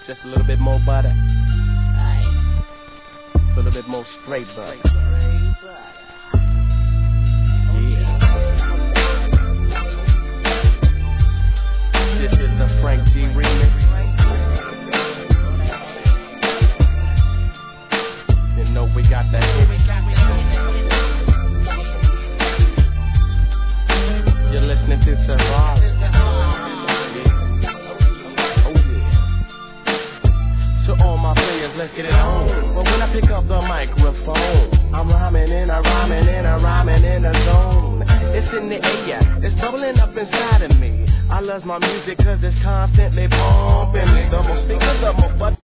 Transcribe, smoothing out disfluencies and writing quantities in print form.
Just a little bit more butter. A little bit more straight butter. Yeah. This is the Frank G remix. You know we got that hit. You're listening to Survive. Let's get it on. But when I pick up the microphone, I'm rhyming in a zone. It's in the air, it's bubbling up inside of me. I love my music cause it's constantly pumping. The more speakers, the more butt.